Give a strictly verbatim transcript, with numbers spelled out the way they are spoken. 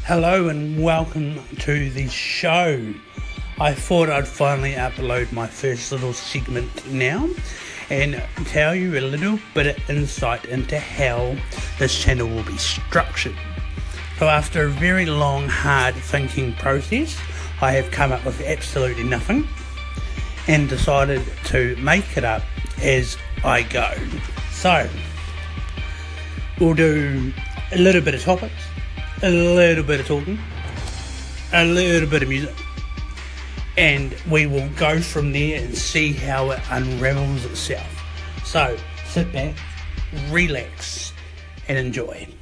Hello and welcome to the show. I thought I'd finally upload my first little segment now and tell you a little bit of insight into how this channel will be structured. So after a very long, hard thinking process, I have come up with absolutely nothing and decided to make it up as I go. So we'll do a little bit of topics, a little bit of talking, a little bit of music, and we will go from there and see how it unravels itself. So sit back, relax, and enjoy.